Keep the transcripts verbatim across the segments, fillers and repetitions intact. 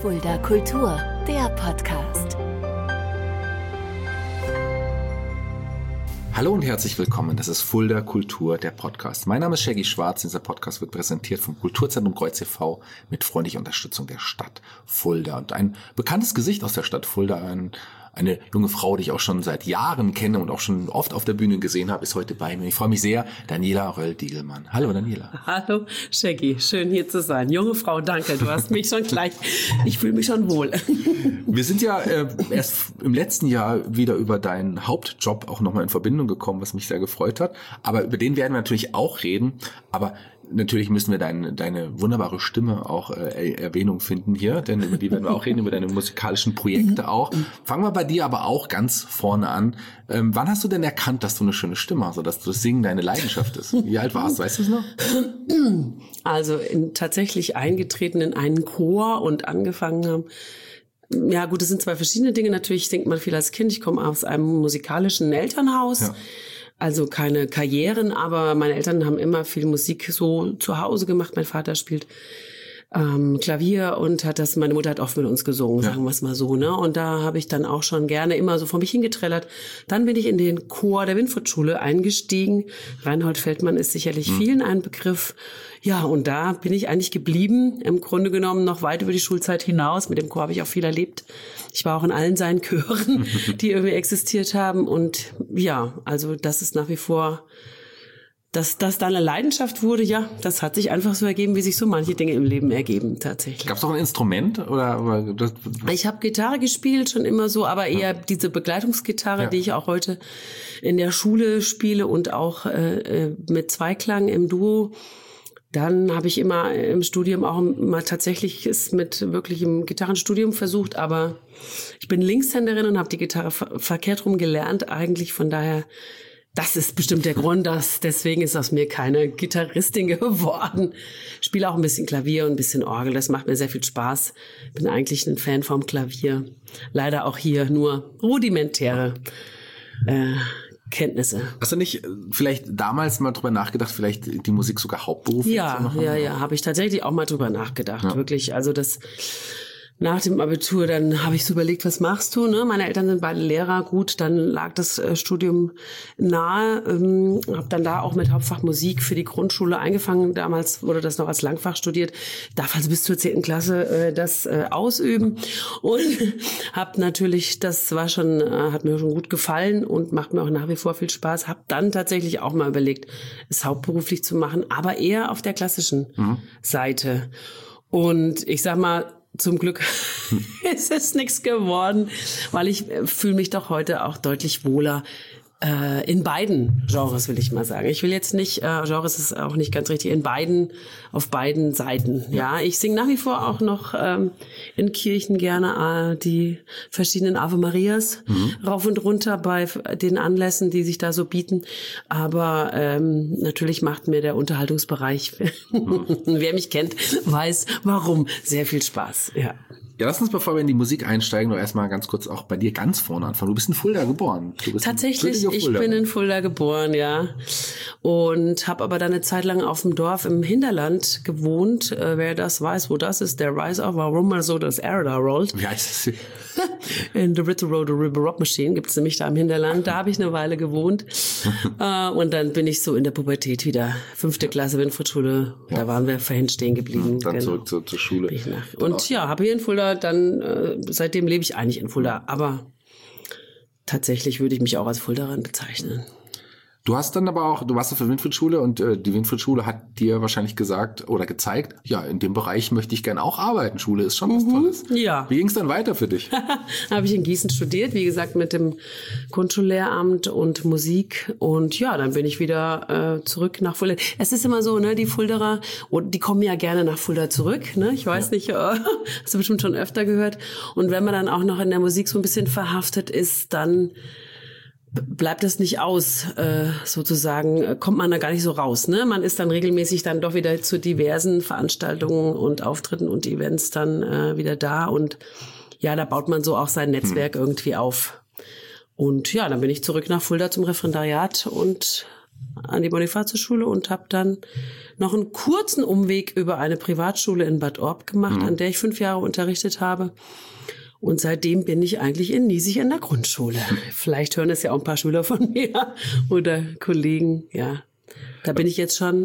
Fulda Kultur, der Podcast. Hallo und herzlich willkommen, das ist Fulda Kultur, der Podcast. Mein Name ist Shaggy Schwarz, dieser Podcast wird präsentiert vom Kulturzentrum Kreuz e V mit freundlicher Unterstützung der Stadt Fulda. Und ein bekanntes Gesicht aus der Stadt Fulda, ein Eine junge Frau, die ich auch schon seit Jahren kenne und auch schon oft auf der Bühne gesehen habe, ist heute bei mir. Ich freue mich sehr, Daniela Röll-Diegelmann. Hallo Daniela. Hallo Shaggy, schön hier zu sein. Junge Frau, danke, du hast mich schon gleich, ich fühle mich schon wohl. Wir sind ja äh, erst im letzten Jahr wieder über deinen Hauptjob auch nochmal in Verbindung gekommen, was mich sehr gefreut hat. Aber über den werden wir natürlich auch reden. Aber natürlich müssen wir deine, deine wunderbare Stimme auch äh, Erwähnung finden hier, denn über die werden wir auch reden, über deine musikalischen Projekte auch. Fangen wir bei dir aber auch ganz vorne an. Ähm, wann hast du denn erkannt, dass du eine schöne Stimme hast, oder dass das Singen deine Leidenschaft ist? Wie alt warst du, weißt du es noch? Also in, tatsächlich eingetreten in einen Chor und angefangen haben. Ja gut, es sind zwei verschiedene Dinge. Natürlich denkt man viel als Kind, ich komme aus einem musikalischen Elternhaus. Ja. Also keine Karrieren, aber meine Eltern haben immer viel Musik so zu Hause gemacht. Mein Vater spielt ähm, Klavier und hat das, meine Mutter hat oft mit uns gesungen, sagen wir es mal so, ne? Und da habe ich dann auch schon gerne immer so vor mich hingetrellert. Dann bin ich in den Chor der Winfriedschule eingestiegen. Reinhold Feldmann ist sicherlich mhm. vielen ein Begriff. Ja, und da bin ich eigentlich geblieben, im Grunde genommen noch weit über die Schulzeit hinaus. Mit dem Chor habe ich auch viel erlebt. Ich war auch in allen seinen Chören, die irgendwie existiert haben. Und ja, also das ist nach wie vor, dass das dann eine Leidenschaft wurde, ja, das hat sich einfach so ergeben, wie sich so manche Dinge im Leben ergeben tatsächlich. Gab es noch ein Instrument? Oder, oder das? Ich habe Gitarre gespielt, schon immer so, aber eher ja. diese Begleitungsgitarre, ja. die ich auch heute in der Schule spiele und auch äh, mit Zweiklang im Duo. Dann habe ich immer im Studium auch mal tatsächlich es mit wirklichem Gitarrenstudium versucht, aber ich bin Linkshänderin und habe die Gitarre ver- verkehrt rum gelernt eigentlich, von daher, das ist bestimmt der Grund, dass deswegen ist aus mir keine Gitarristin geworden. Ich spiele auch ein bisschen Klavier und ein bisschen Orgel, das macht mir sehr viel Spaß. Bin eigentlich ein Fan vom Klavier. Leider auch hier nur rudimentäre äh, Kenntnisse. Hast du nicht vielleicht damals mal drüber nachgedacht, vielleicht die Musik sogar hauptberuflich ja, zu machen? Ja, ja, habe ich tatsächlich auch mal drüber nachgedacht, ja. wirklich. Also das nach dem Abitur, dann habe ich so überlegt, was machst du? Ne? Meine Eltern sind beide Lehrer, gut, dann lag das äh, Studium nahe. Ähm, habe dann da auch mit Hauptfach Musik für die Grundschule eingefangen. Damals wurde das noch als Langfach studiert. Darf also bis zur zehnten Klasse äh, das äh, ausüben. Und habe natürlich, das war schon, äh, hat mir schon gut gefallen und macht mir auch nach wie vor viel Spaß. Habe dann tatsächlich auch mal überlegt, es hauptberuflich zu machen, aber eher auf der klassischen mhm. Seite. Und ich sag mal, zum Glück ist es nichts geworden, weil ich fühle mich doch heute auch deutlich wohler äh, in beiden Genres, will ich mal sagen. Ich will jetzt nicht, äh, Genres ist auch nicht ganz richtig, in beiden, auf beiden Seiten. Ja, ich singe nach wie vor auch noch ähm, in Kirchen gerne äh, die verschiedenen Ave Marias mhm. rauf und runter bei den Anlässen, die sich da so bieten. Aber ähm, natürlich macht mir der Unterhaltungsbereich, mhm. wer mich kennt, weiß warum, sehr viel Spaß. Ja. Ja, lass uns, bevor wir in die Musik einsteigen, noch erstmal ganz kurz auch bei dir ganz vorne anfangen. Du bist in Fulda geboren. Du bist Tatsächlich, ich bin in Fulda geboren, ja. Und habe aber dann eine Zeit lang auf dem Dorf im Hinterland gewohnt. Äh, wer das weiß, wo das ist, der Rise of Warum mal so das Air da rollt. Wie heißt das? In the Ritter Road, the River Rock Machine gibt's nämlich da im Hinterland. Da habe ich eine Weile gewohnt. äh, und dann bin ich so in der Pubertät wieder. Fünfte Klasse Winfriedschule. Ja. Da waren wir vorhin stehen geblieben. Dann genau. zurück zur, zur Schule. Und ja, habe hier in Fulda dann, äh, seitdem lebe ich eigentlich in Fulda. Aber tatsächlich würde ich mich auch als Fuldaerin bezeichnen. Du hast dann aber auch, du warst auf der Winfriedschule und äh, die Winfriedschule hat dir wahrscheinlich gesagt oder gezeigt, ja, in dem Bereich möchte ich gerne auch arbeiten. Schule ist schon was mhm, Tolles. Ja. Wie ging es dann weiter für dich? Habe ich in Gießen studiert, wie gesagt, mit dem Grundschullehramt und Musik. Und ja, dann bin ich wieder äh, zurück nach Fulda. Es ist immer so, ne, die Fulderer, die kommen ja gerne nach Fulda zurück. Ne? Ich weiß ja. nicht, äh, hast du bestimmt schon öfter gehört. Und wenn man dann auch noch in der Musik so ein bisschen verhaftet ist, dann bleibt das nicht aus, äh, sozusagen, kommt man da gar nicht so raus. Ne? Man ist dann regelmäßig dann doch wieder zu diversen Veranstaltungen und Auftritten und Events dann äh, wieder da. Und ja, da baut man so auch sein Netzwerk hm. irgendwie auf. Und ja, dann bin ich zurück nach Fulda zum Referendariat und an die Bonifatiusschule und habe dann noch einen kurzen Umweg über eine Privatschule in Bad Orb gemacht, mhm. an der ich fünf Jahre unterrichtet habe. Und seitdem bin ich eigentlich in Niesig in der Grundschule. Vielleicht hören es ja auch ein paar Schüler von mir oder Kollegen. Ja, da bin ich jetzt schon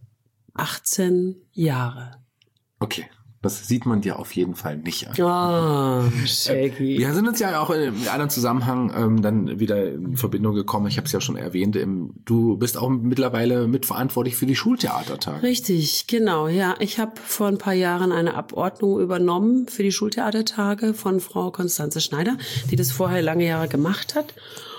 achtzehn Jahre. Okay. Das sieht man dir auf jeden Fall nicht an. Oh, Shaggy. Wir sind uns ja auch in einem anderen Zusammenhang ähm, dann wieder in Verbindung gekommen. Ich habe es ja schon erwähnt. Im, du bist auch mittlerweile mitverantwortlich für die Schultheatertage. Richtig, genau. Ja, ich habe vor ein paar Jahren eine Abordnung übernommen für die Schultheatertage von Frau Konstanze Schneider, die das vorher lange Jahre gemacht hat.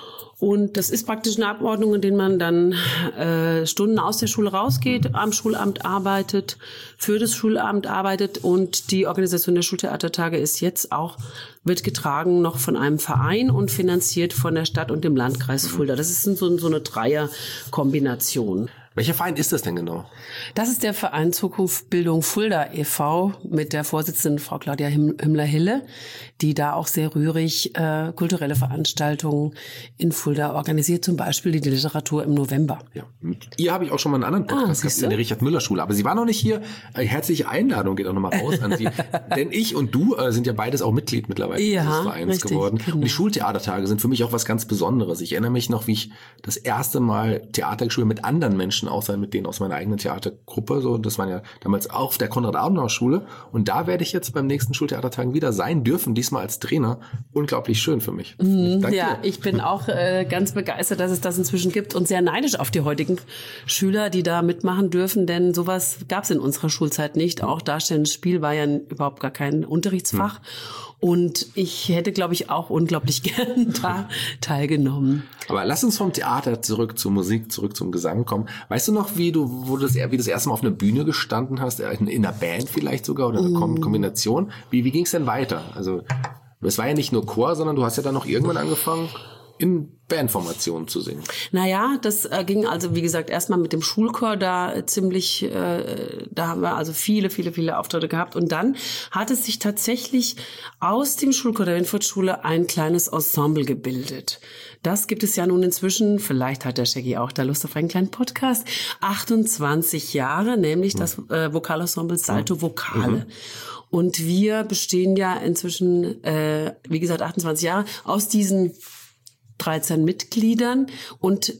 Und das ist praktisch eine Abordnung, in der man dann äh, Stunden aus der Schule rausgeht, am Schulamt arbeitet, für das Schulamt arbeitet. Und die Organisation der Schultheatertage ist jetzt auch, wird getragen noch von einem Verein und finanziert von der Stadt und dem Landkreis Fulda. Das ist so, so eine Dreierkombination. Welcher Verein ist das denn genau? Das ist der Verein Zukunft Bildung Fulda e V mit der Vorsitzenden Frau Claudia Hümmler-Hille, die da auch sehr rührig äh, kulturelle Veranstaltungen in Fulda organisiert, zum Beispiel die Literatur im November. Ja. Mit ihr habe ich auch schon mal einen anderen Podcast ah, gehabt in der Richard-Müller-Schule, aber sie war noch nicht hier. Äh, herzliche Einladung geht auch nochmal raus an Sie. Denn ich und du äh, sind ja beides auch Mitglied mittlerweile ja, dieses Vereins richtig, geworden. genau. Und die Schultheatertage sind für mich auch was ganz Besonderes. Ich erinnere mich noch, wie ich das erste Mal Theater gespielt habe mit anderen Menschen, außer mit denen aus meiner eigenen Theatergruppe. So, das waren ja damals auch auf der Konrad-Adenauer-Schule. Und da werde ich jetzt beim nächsten Schultheatertagen wieder sein dürfen, diesmal als Trainer. Unglaublich schön für mich. Mhm, Danke ja, dir. Ich bin auch äh, ganz begeistert, dass es das inzwischen gibt und sehr neidisch auf die heutigen Schüler, die da mitmachen dürfen, denn sowas gab es in unserer Schulzeit nicht. Auch darstellendes Spiel war ja überhaupt gar kein Unterrichtsfach. Mhm. Und ich hätte, glaube ich, auch unglaublich gern da teilgenommen. Aber lass uns vom Theater zurück zur Musik, zurück zum Gesang kommen. Weißt du noch, wie du, wo du das, wie das erste Mal auf einer Bühne gestanden hast, in, in einer Band vielleicht sogar oder eine mm. Kombination? Wie, wie ging es denn weiter? Also es war ja nicht nur Chor, sondern du hast ja dann noch irgendwann angefangen, in Bandformationen zu singen. Naja, das äh, ging also, wie gesagt, erstmal mit dem Schulchor da äh, ziemlich, äh, da haben wir also viele, viele, viele Auftritte gehabt. Und dann hat es sich tatsächlich aus dem Schulchor der Windfurt-Schule ein kleines Ensemble gebildet. Das gibt es ja nun inzwischen, vielleicht hat der Shaggy auch da Lust auf einen kleinen Podcast, achtundzwanzig Jahre, nämlich mhm. das äh, Vokalensemble Salto Vokale. Mhm. Und wir bestehen ja inzwischen, äh, wie gesagt, achtundzwanzig Jahre aus diesen dreizehn Mitgliedern und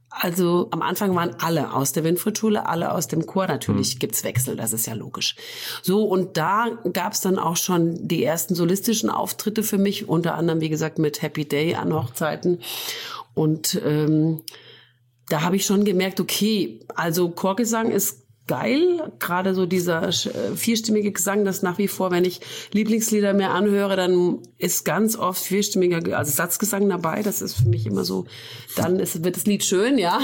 also am Anfang waren alle aus der Windfurt-Schule, alle aus dem Chor. Natürlich mhm. gibt's Wechsel, das ist ja logisch. So, und da gab's dann auch schon die ersten solistischen Auftritte für mich, unter anderem, wie gesagt, mit Happy Day an Hochzeiten. Und ähm, da habe ich schon gemerkt, okay, also Chorgesang ist geil, gerade so dieser vierstimmige Gesang, das nach wie vor, wenn ich Lieblingslieder mir anhöre, dann ist ganz oft vierstimmiger, also Satzgesang dabei, das ist für mich immer so, dann ist, wird das Lied schön, ja.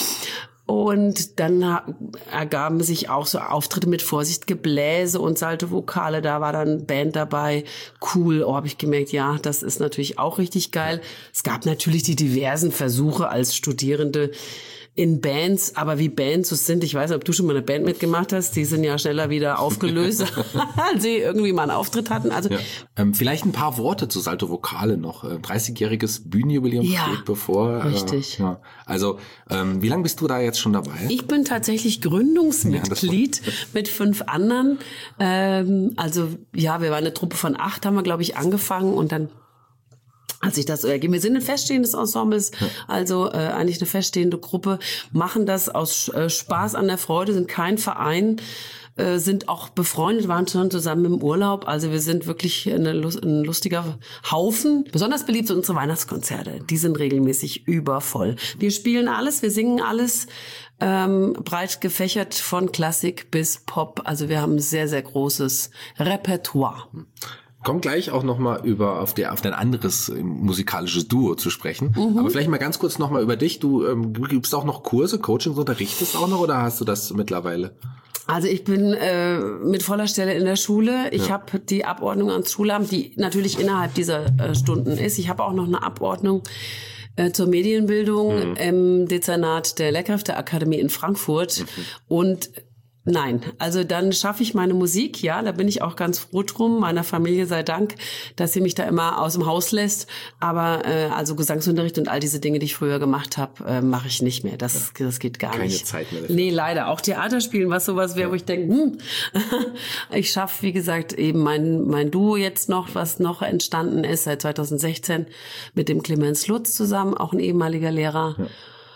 Und dann ergaben sich auch so Auftritte mit Vorsicht, Gebläse und Salto Vokale, da war dann Band dabei, cool, oh, habe ich gemerkt, ja, das ist natürlich auch richtig geil. Es gab natürlich die diversen Versuche als Studierende, in Bands, aber wie Bands so sind, ich weiß nicht, ob du schon mal eine Band mitgemacht hast, die sind ja schneller wieder aufgelöst, als sie irgendwie mal einen Auftritt hatten. Also ja. ähm, vielleicht ein paar Worte zu Salto Vokale noch. dreißigjähriges Bühnenjubiläum ja, steht bevor. Richtig. Äh, ja. Also ähm, wie lange bist du da jetzt schon dabei? Ich bin tatsächlich Gründungsmitglied ja, mit fünf anderen. Ähm, also ja, wir waren eine Truppe von acht, haben wir, glaube ich, angefangen und dann als ich das so ergeben. Wir sind ein feststehendes Ensemble, also äh, eigentlich eine feststehende Gruppe, machen das aus äh, Spaß an der Freude, sind kein Verein, äh, sind auch befreundet, waren schon zusammen im Urlaub. Also wir sind wirklich eine, ein lustiger Haufen. Besonders beliebt sind unsere Weihnachtskonzerte. Die sind regelmäßig übervoll. Wir spielen alles, wir singen alles, ähm, breit gefächert von Klassik bis Pop. Also wir haben ein sehr, sehr großes Repertoire. Komm gleich auch nochmal über auf, der, auf dein anderes äh, musikalisches Duo zu sprechen. Mhm. Aber vielleicht mal ganz kurz nochmal über dich. Du ähm, gibst auch noch Kurse, Coachings, unterrichtest auch noch oder hast du das mittlerweile? Also ich bin äh, mit voller Stelle in der Schule. Ich ja. habe die Abordnung ans Schulamt, die natürlich innerhalb dieser äh, Stunden ist. Ich habe auch noch eine Abordnung äh, zur Medienbildung mhm. im Dezernat der Lehrkräfteakademie in Frankfurt. Mhm. Und Nein, also dann schaffe ich meine Musik, ja, da bin ich auch ganz froh drum, meiner Familie sei Dank, dass sie mich da immer aus dem Haus lässt, aber äh, also Gesangsunterricht und all diese Dinge, die ich früher gemacht habe, äh, mache ich nicht mehr, das, das geht gar Keine nicht. Keine Zeit mehr dafür. Nee, leider, auch Theater spielen, was sowas wäre, ja. wo ich denke, hm, ich schaffe, wie gesagt, eben mein mein Duo jetzt noch, was noch entstanden ist seit zweitausendsechzehn mit dem Clemens Lutz zusammen, auch ein ehemaliger Lehrer. Ja.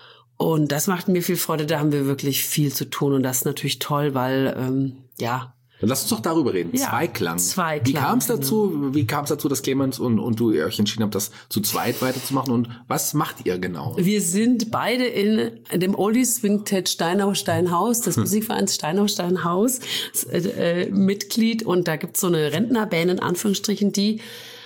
Und das macht mir viel Freude, da haben wir wirklich viel zu tun und das ist natürlich toll, weil, ähm, ja. Dann lass uns doch darüber reden. Ja, Zweiklang. Zweiklang. Wie kam es dazu, genau. wie kam es dazu, dass Clemens und, und du euch entschieden habt, das zu zweit weiterzumachen und was macht ihr genau? Wir sind beide in, in dem Oldies Swingtet Steinau-Steinhaus, des hm. Musikvereins Steinau-Steinhaus, äh, Mitglied und da gibt's so eine Rentnerband in Anführungsstrichen, die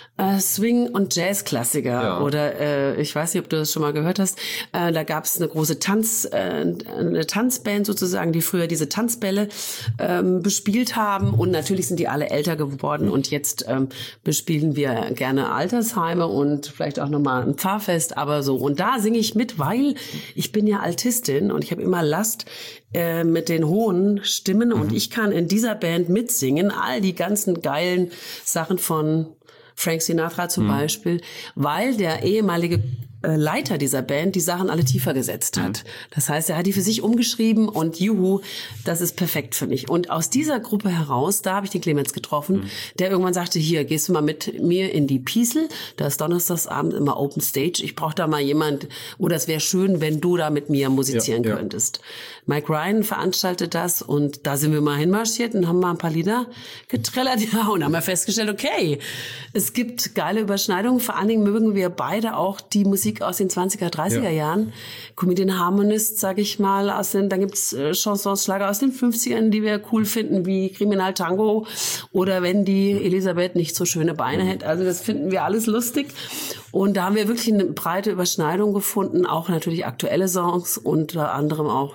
Swing- und Jazz-Klassiker ja. oder äh, ich weiß nicht, ob du das schon mal gehört hast, äh, da gab es eine große Tanz, äh, eine Tanzband sozusagen, die früher diese Tanzbälle ähm, bespielt haben und natürlich sind die alle älter geworden und jetzt ähm, bespielen wir gerne Altersheime und vielleicht auch nochmal ein Pfarrfest, aber so und da singe ich mit, weil ich bin ja Altistin und ich habe immer Last äh, mit den hohen Stimmen mhm. und ich kann in dieser Band mitsingen, all die ganzen geilen Sachen von Frank Sinatra zum mhm. Beispiel, weil der ehemalige äh, Leiter dieser Band die Sachen alle tiefer gesetzt hat. Mhm. Das heißt, er hat die für sich umgeschrieben und juhu, das ist perfekt für mich. Und aus dieser Gruppe heraus, da habe ich den Clemens getroffen, mhm. der irgendwann sagte, hier, gehst du mal mit mir in die Piesel, da ist donnerstagsabend immer Open Stage, ich brauche da mal jemand, oder es wäre schön, wenn du da mit mir musizieren ja, könntest. Ja. Mike Ryan veranstaltet das und da sind wir mal hinmarschiert und haben mal ein paar Lieder getrellert ja, und haben wir festgestellt, okay, es gibt geile Überschneidungen, vor allen Dingen mögen wir beide auch die Musik aus den zwanziger, dreißiger ja. Jahren, Comedian Harmonist, sag ich mal, aus den, dann gibt's äh, Chansons, Schlager aus den fünfzigern, die wir cool finden, wie Kriminal Tango oder wenn die Elisabeth nicht so schöne Beine hätte, also das finden wir alles lustig und da haben wir wirklich eine breite Überschneidung gefunden, auch natürlich aktuelle Songs, unter anderem auch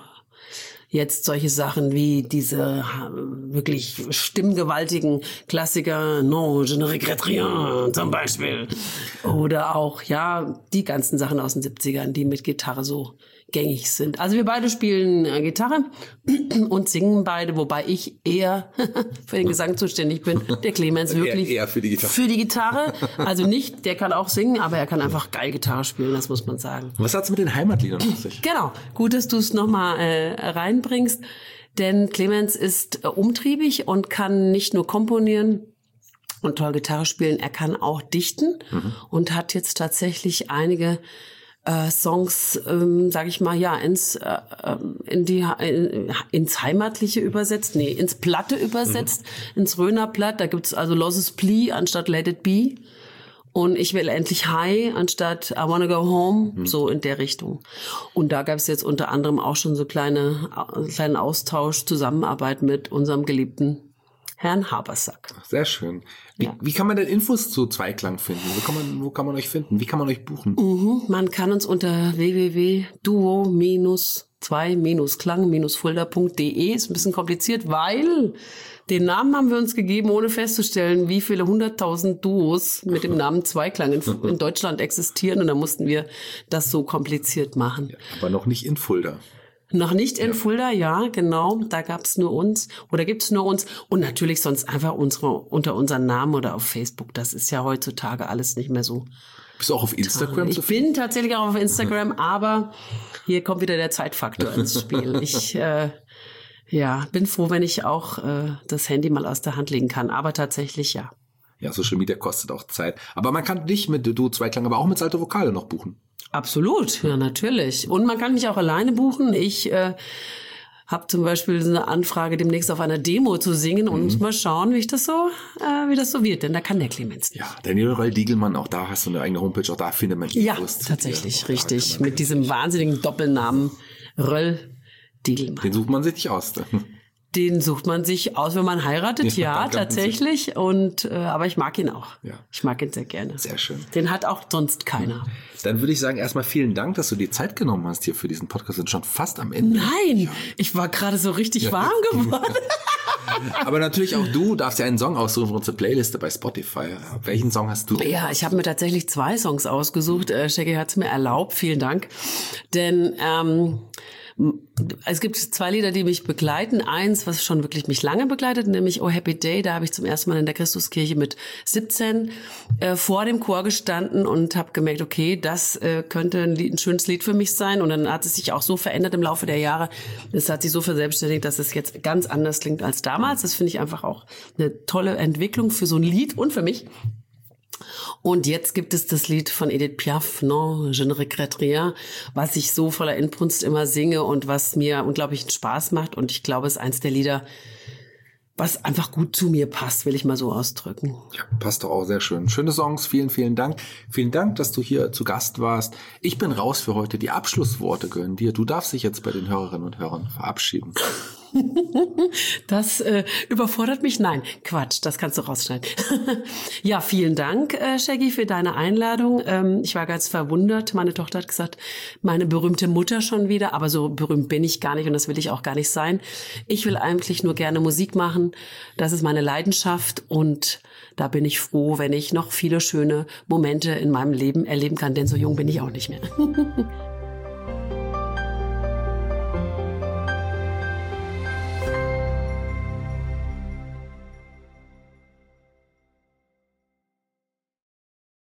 jetzt solche Sachen wie diese wirklich stimmgewaltigen Klassiker, Non, je ne regrette rien zum Beispiel. Oder auch, ja, die ganzen Sachen aus den siebzigern, die mit Gitarre so gängig sind. Also wir beide spielen Gitarre und singen beide, wobei ich eher für den Gesang zuständig bin. Der Clemens wirklich eher, eher für die Gitarre. Für die Gitarre. Also nicht, der kann auch singen, aber er kann einfach geil Gitarre spielen, das muss man sagen. Was hat's mit den Heimatliedern auf sich? Genau, gut, dass du es nochmal äh, reinbringst, denn Clemens ist äh, umtriebig und kann nicht nur komponieren und toll Gitarre spielen, er kann auch dichten mhm. und hat jetzt tatsächlich einige Äh, Songs, ähm, sage ich mal, ja, ins äh, in die in, ins Heimatliche übersetzt, nee, ins Platte übersetzt, mhm. ins Rönerplatt. Da gibt's also Losses Plea anstatt Let It Be und Ich will endlich High anstatt I Wanna Go Home, mhm. so in der Richtung. Und da gab's jetzt unter anderem auch schon so kleine kleinen Austausch, Zusammenarbeit mit unserem geliebten Herrn Habersack. Sehr schön. Wie, ja. wie kann man denn Infos zu Zweiklang finden? Wo kann man, wo kann man euch finden? Wie kann man euch buchen? Mhm, man kann uns unter w w w punkt duo zwei klang fulda punkt de, ist ein bisschen kompliziert, weil den Namen haben wir uns gegeben, ohne festzustellen, wie viele hunderttausend Duos mit dem Namen Zweiklang in, in Deutschland existieren. Und da mussten wir das so kompliziert machen. Ja, aber noch nicht in Fulda. Noch nicht in ja. Fulda, ja, genau. Da gab's nur uns oder gibt's nur uns und natürlich sonst einfach unsere unter unseren Namen oder auf Facebook. Das ist ja heutzutage alles nicht mehr so. Bist du auch auf Instagram? Ich bin tatsächlich auch auf Instagram, aber hier kommt wieder der Zeitfaktor ins Spiel. Ich äh, ja bin froh, wenn ich auch äh, das Handy mal aus der Hand legen kann. Aber tatsächlich ja. Ja, Social Media kostet auch Zeit. Aber man kann dich mit Du Zweiklang, aber auch mit Salto Vokale noch buchen. Absolut, ja natürlich. Und man kann mich auch alleine buchen. Ich äh, habe zum Beispiel eine Anfrage, demnächst auf einer Demo zu singen und mhm. mal schauen, wie ich das so, äh, wie das so wird. Denn da kann der Clemens nicht. Ja, Daniel Röll Diegelmann, auch da hast du eine eigene Homepage, auch da findet man die Ja, tatsächlich, ja, richtig. Mit diesem wahnsinnigen Doppelnamen Röll Diegelmann. Den sucht man sich nicht aus. Den sucht man sich aus, wenn man heiratet, ja, ja tatsächlich. Und äh, aber ich mag ihn auch. Ja. Ich mag ihn sehr gerne. Sehr schön. Den hat auch sonst keiner. Dann würde ich sagen, erstmal vielen Dank, dass du dir Zeit genommen hast hier für diesen Podcast. Wir sind schon fast am Ende. Nein, ja. Ich war gerade so richtig ja. warm geworden. Aber natürlich auch du darfst ja einen Song aussuchen für unsere Playliste bei Spotify. Welchen Song hast du? Ja, ich habe mir tatsächlich zwei Songs ausgesucht. Äh, Shaggy hat es mir erlaubt. Vielen Dank. Denn ähm, Es gibt zwei Lieder, die mich begleiten. Eins, was schon wirklich mich lange begleitet, nämlich Oh Happy Day. Da habe ich zum ersten Mal in der Christuskirche mit siebzehn äh, vor dem Chor gestanden und habe gemerkt, okay, das äh, könnte ein, Lied, ein schönes Lied für mich sein. Und dann hat es sich auch so verändert im Laufe der Jahre. Es hat sich so verselbstständigt, dass es jetzt ganz anders klingt als damals. Das finde ich einfach auch eine tolle Entwicklung für so ein Lied und für mich. Und jetzt gibt es das Lied von Edith Piaf, Non, je ne regrette rien, was ich so voller Inbrunst immer singe und was mir unglaublichen Spaß macht. Und ich glaube, es ist eins der Lieder, was einfach gut zu mir passt, will ich mal so ausdrücken. Ja, passt doch auch sehr schön. Schöne Songs, vielen, vielen Dank. Vielen Dank, dass du hier zu Gast warst. Ich bin raus für heute. Die Abschlussworte gehören dir. Du darfst dich jetzt bei den Hörerinnen und Hörern verabschieden. Das äh, überfordert mich. Nein, Quatsch, das kannst du rausschneiden. Ja, vielen Dank, äh, Shaggy, für deine Einladung. Ähm, ich war ganz verwundert. Meine Tochter hat gesagt, meine berühmte Mutter schon wieder. Aber so berühmt bin ich gar nicht und das will ich auch gar nicht sein. Ich will eigentlich nur gerne Musik machen. Das ist meine Leidenschaft und da bin ich froh, wenn ich noch viele schöne Momente in meinem Leben erleben kann, denn so jung bin ich auch nicht mehr.